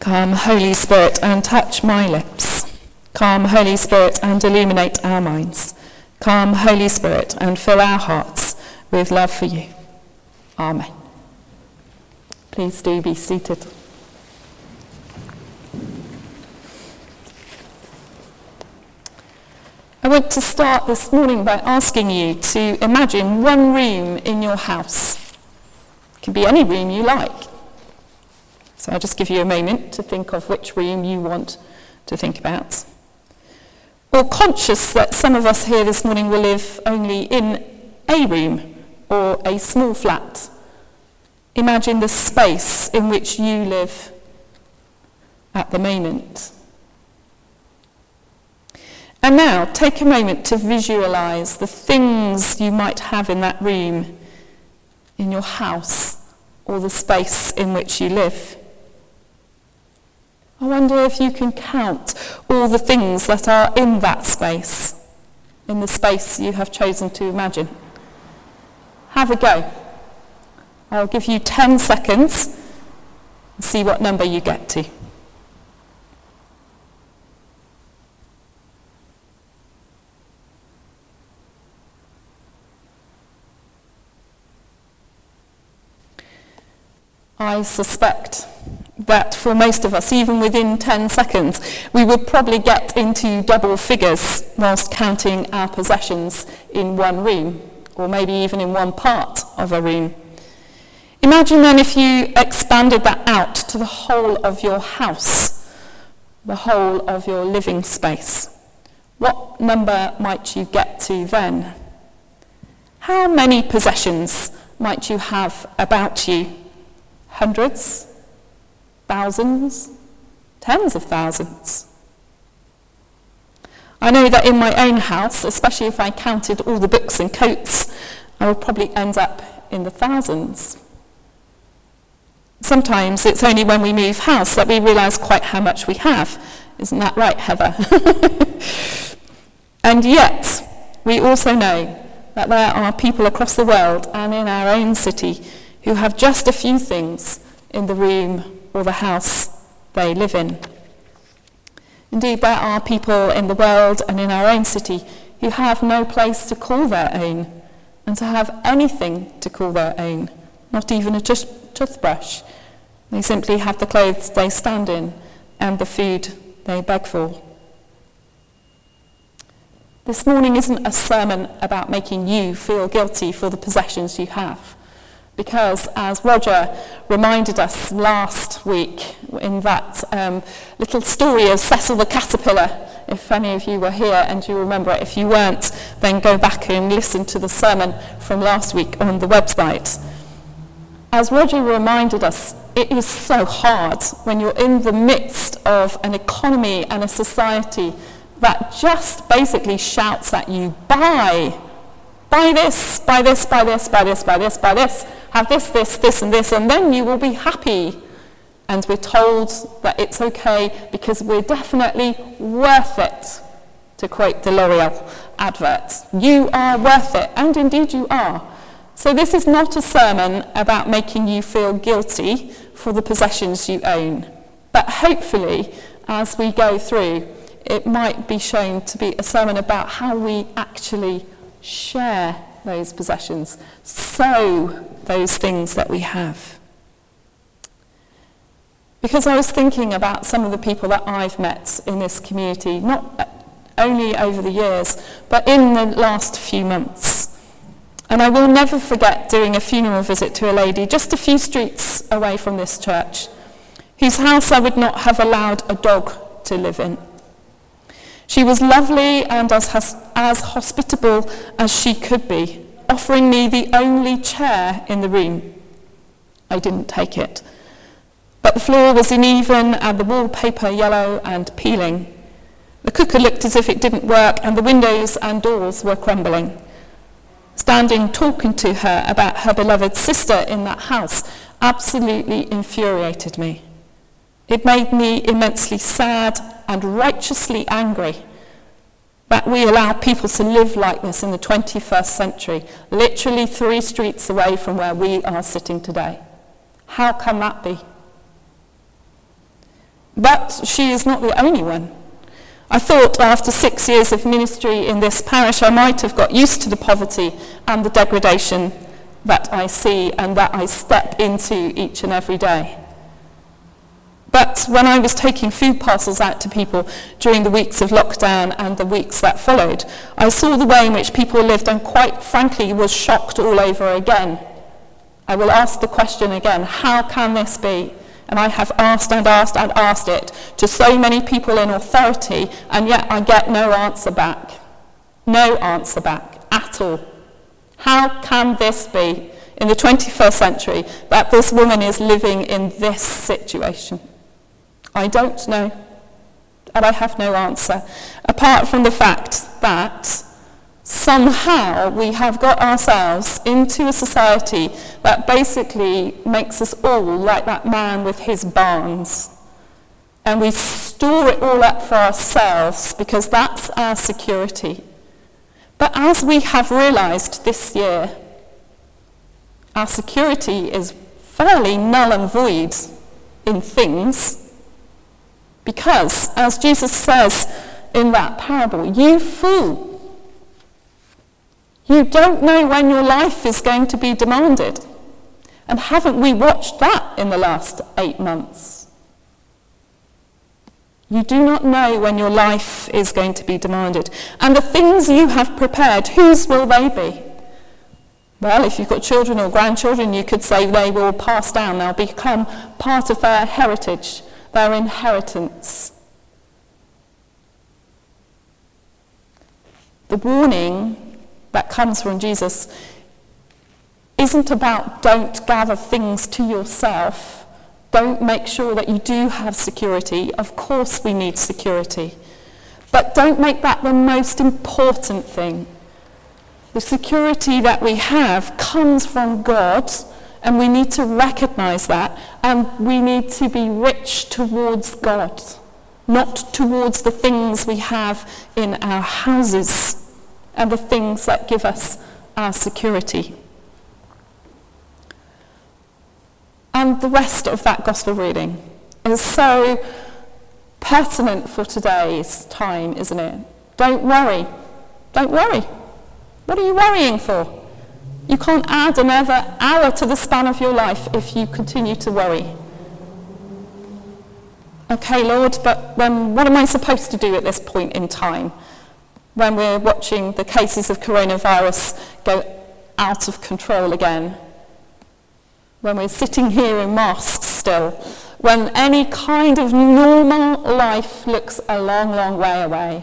Come, Holy Spirit, and touch my lips. Come, Holy Spirit, and illuminate our minds. Come, Holy Spirit, and fill our hearts with love for you. Amen. Please do be seated. I want to start this morning by asking you to imagine one room in your house. It can be any room you like. So I'll just give you a moment to think of which room you want to think about. Or conscious that some of us here this morning will live only in a room or a small flat. Imagine the space in which you live at the moment. And now take a moment to visualise the things you might have in that room, in your house, or the space in which you live. I wonder if you can count all the things that are in that space, in the space you have chosen to imagine. Have a go. I'll give you 10 seconds and see what number you get to. I suspect that for most of us, even within 10 seconds, we would probably get into double figures whilst counting our possessions in one room, or maybe even in one part of a room. Imagine then if you expanded that out to the whole of your house, the whole of your living space. What number might you get to then? How many possessions might you have about you? Hundreds? Thousands? Tens of thousands? I know that in my own house, especially if I counted all the books and coats, I would probably end up in the thousands. Sometimes it's only when we move house that we realise quite how much we have. Isn't that right, Heather? And yet, we also know that there are people across the world and in our own city who have just a few things in the room or the house they live in. Indeed, there are people in the world and in our own city who have no place to call their own, and to have anything to call their own, not even a toothbrush. They simply have the clothes they stand in and the food they beg for. This morning isn't a sermon about making you feel guilty for the possessions you have. Because, as Roger reminded us last week in that little story of Cecil the Caterpillar, if any of you were here and you remember it, if you weren't, then go back and listen to the sermon from last week on the website. As Roger reminded us, it is so hard when you're in the midst of an economy and a society that just basically shouts at you, buy this, buy this, buy this, buy this, buy this, buy this, have this, this, and this, and then you will be happy. And we're told that it's okay because we're definitely worth it, to quote the L'Oreal advert. You are worth it, and indeed you are. So this is not a sermon about making you feel guilty for the possessions you own. But hopefully, as we go through, it might be shown to be a sermon about how we actually share those possessions, sow those things that we have. Because I was thinking about some of the people that I've met in this community, not only over the years, but in the last few months. And I will never forget doing a funeral visit to a lady just a few streets away from this church, whose house I would not have allowed a dog to live in. She was lovely and as hospitable as she could be, offering me the only chair in the room. I didn't take it. But the floor was uneven and the wallpaper yellow and peeling. The cooker looked as if it didn't work and the windows and doors were crumbling. Standing talking to her about her beloved sister in that house absolutely infuriated me. It made me immensely sad and righteously angry that we allow people to live like this in the 21st century, literally 3 streets away from where we are sitting today. How can that be? But she is not the only one. I thought after 6 years of ministry in this parish, I might have got used to the poverty and the degradation that I see and that I step into each and every day. But when I was taking food parcels out to people during the weeks of lockdown and the weeks that followed, I saw the way in which people lived and quite frankly was shocked all over again. I will ask the question again, how can this be? And I have asked and asked and asked it to so many people in authority, and yet I get no answer back. No answer back at all. How can this be in the 21st century that this woman is living in this situation? I don't know, and I have no answer, apart from the fact that somehow we have got ourselves into a society that basically makes us all like that man with his barns. And we store it all up for ourselves because that's our security. But as we have realised this year, our security is fairly null and void in things. Because, as Jesus says in that parable, you fool, you don't know when your life is going to be demanded. And haven't we watched that in the last 8 months? You do not know when your life is going to be demanded. And the things you have prepared, whose will they be? Well, if you've got children or grandchildren, you could say they will pass down. They'll become part of their heritage, their inheritance. The warning that comes from Jesus isn't about don't gather things to yourself. Don't make sure that you do have security. Of course we need security. But don't make that the most important thing. The security that we have comes from God, and we need to recognize that, and we need to be rich towards God, not towards the things we have in our houses and the things that give us our security. And the rest of that gospel reading is so pertinent for today's time, isn't it? Don't worry. Don't worry. What are you worrying for? You can't add another hour to the span of your life if you continue to worry. Okay, Lord, but then what am I supposed to do at this point in time when we're watching the cases of coronavirus go out of control again? When we're sitting here in masks still? When any kind of normal life looks a long, long way away?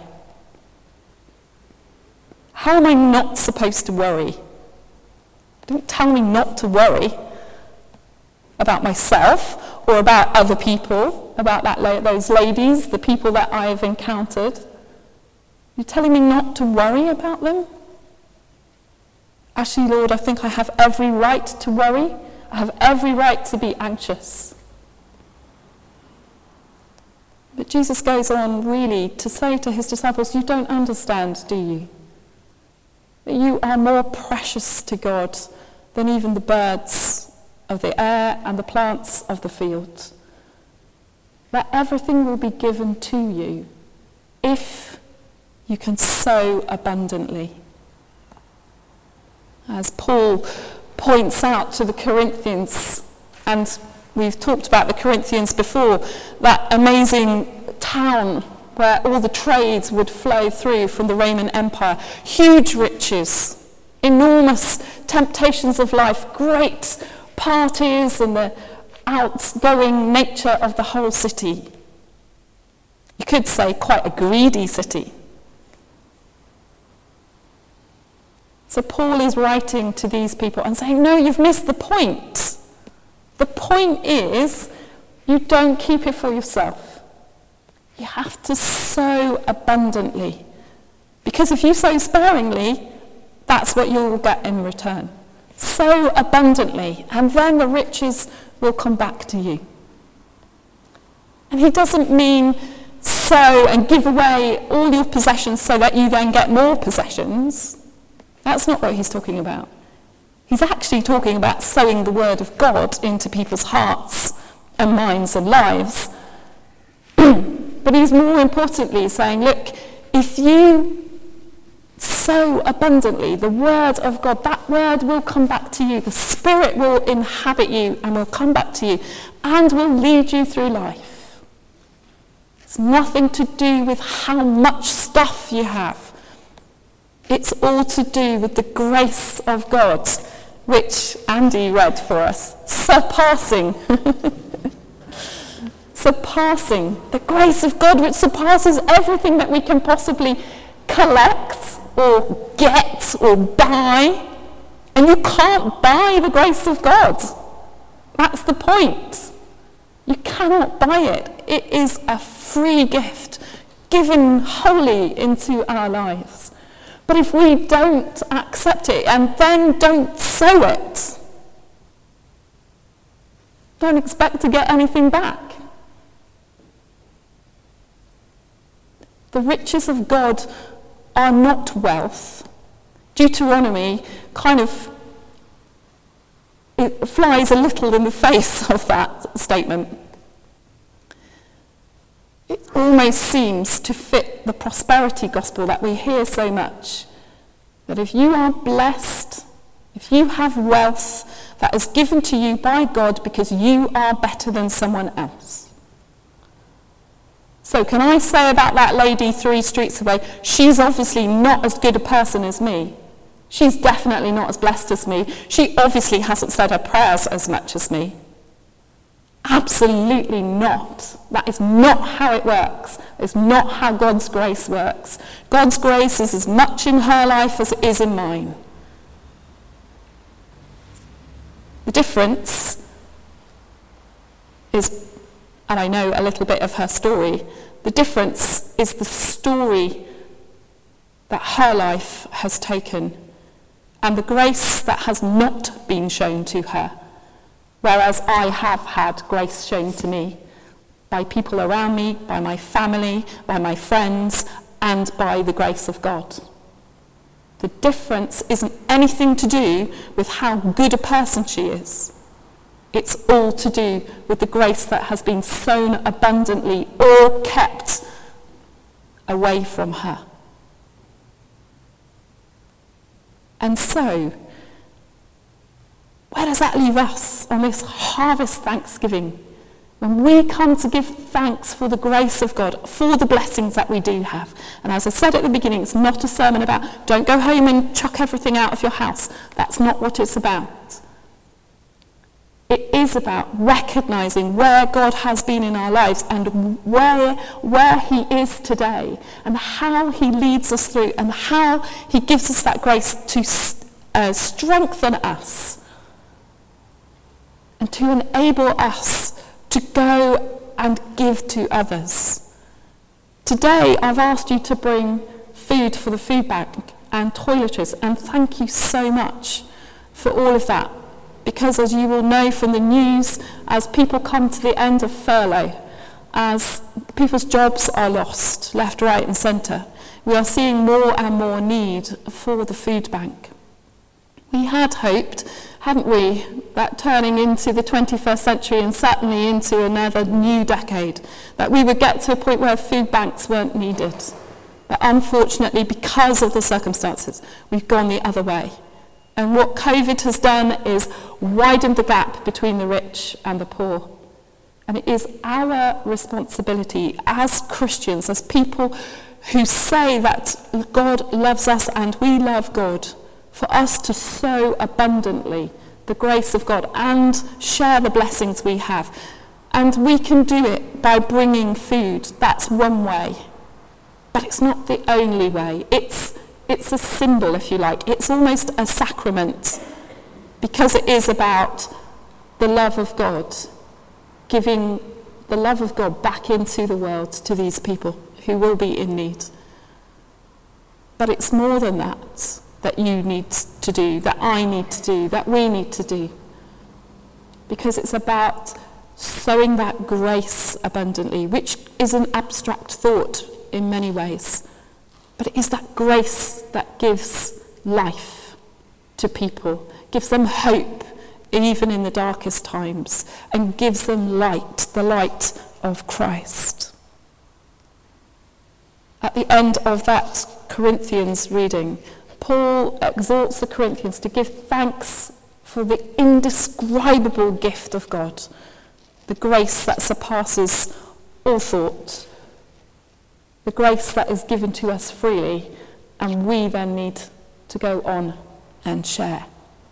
How am I not supposed to worry? Don't tell me not to worry about myself or about other people, about those ladies, the people that I've encountered. You're telling me not to worry about them? Actually, Lord, I think I have every right to worry. I have every right to be anxious. But Jesus goes on really to say to his disciples, you don't understand, do you? That you are more precious to God than even the birds of the air and the plants of the field. That everything will be given to you if you can sow abundantly. As Paul points out to the Corinthians, and we've talked about the Corinthians before, that amazing town where all the trades would flow through from the Roman Empire. Huge riches, enormous temptations of life, great parties, and the outgoing nature of the whole city. You could say quite a greedy city. So Paul is writing to these people and saying, no, you've missed the point. The point is, you don't keep it for yourself. You have to sow abundantly. Because if you sow sparingly, that's what you'll get in return. Sow abundantly, and then the riches will come back to you. And he doesn't mean sow and give away all your possessions so that you then get more possessions. That's not what he's talking about. He's actually talking about sowing the word of God into people's hearts and minds and lives, But he's more importantly saying, look, if you sow abundantly the word of God, that word will come back to you. The Spirit will inhabit you and will come back to you and will lead you through life. It's nothing to do with how much stuff you have. It's all to do with the grace of God, which Andy read for us, surpassing the grace of God, which surpasses everything that we can possibly collect or get or buy. And you can't buy the grace of God. That's the point. You cannot buy it. It is a free gift given wholly into our lives. But if we don't accept it and then don't sow it, don't expect to get anything back. The riches of God are not wealth. Deuteronomy it flies a little in the face of that statement. It almost seems to fit the prosperity gospel that we hear so much. That if you are blessed, if you have wealth that is given to you by God because you are better than someone else. So can I say about that lady 3 streets away, she's obviously not as good a person as me. She's definitely not as blessed as me. She obviously hasn't said her prayers as much as me. Absolutely not. That is not how it works. It's not how God's grace works. God's grace is as much in her life as it is in mine. The difference is, and I know a little bit of her story, the difference is the story that her life has taken and the grace that has not been shown to her. Whereas I have had grace shown to me by people around me, by my family, by my friends, and by the grace of God. The difference isn't anything to do with how good a person she is. It's all to do with the grace that has been sown abundantly or kept away from her. And so, where does that leave us on this harvest Thanksgiving? When we come to give thanks for the grace of God, for the blessings that we do have. And as I said at the beginning, it's not a sermon about don't go home and chuck everything out of your house. That's not what it's about. It is about recognizing where God has been in our lives and where he is today and how he leads us through and how he gives us that grace to strengthen us and to enable us to go and give to others. Today, I've asked you to bring food for the food bank and toiletries, and thank you so much for all of that. Because as you will know from the news, as people come to the end of furlough, as people's jobs are lost, left, right and centre, we are seeing more and more need for the food bank. We had hoped, hadn't we, that turning into the 21st century and certainly into another new decade, that we would get to a point where food banks weren't needed. But unfortunately, because of the circumstances, we've gone the other way. And what COVID has done is widened the gap between the rich and the poor. And it is our responsibility as Christians, as people who say that God loves us and we love God, for us to sow abundantly the grace of God and share the blessings we have. And we can do it by bringing food. That's one way. But it's not the only way. It's a symbol, if you like. It's almost a sacrament because it is about the love of God, giving the love of God back into the world to these people who will be in need. But it's more than that you need to do, that I need to do, that we need to do. Because it's about sowing that grace abundantly, which is an abstract thought in many ways. But it is that grace that gives life to people, gives them hope even in the darkest times, and gives them light, the light of Christ. At the end of that Corinthians reading, Paul exhorts the Corinthians to give thanks for the indescribable gift of God, the grace that surpasses all thought, the grace that is given to us freely, and we then need to go on and share.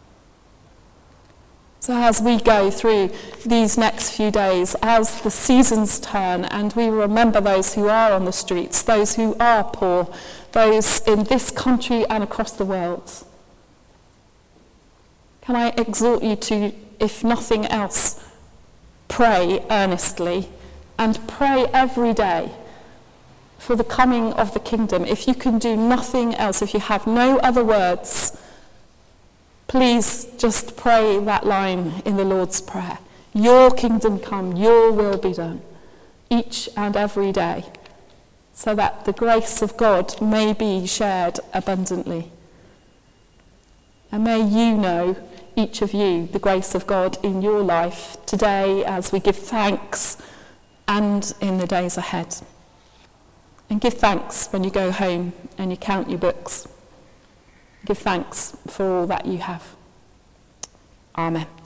So as we go through these next few days, as the seasons turn, and we remember those who are on the streets, those who are poor, those in this country and across the world, can I exhort you to, if nothing else, pray earnestly and pray every day for the coming of the kingdom. If you can do nothing else, if you have no other words, please just pray that line in the Lord's Prayer. Your kingdom come, your will be done, each and every day, so that the grace of God may be shared abundantly. And may you know, each of you, the grace of God in your life today as we give thanks and in the days ahead. And give thanks when you go home and you count your books. Give thanks for all that you have. Amen.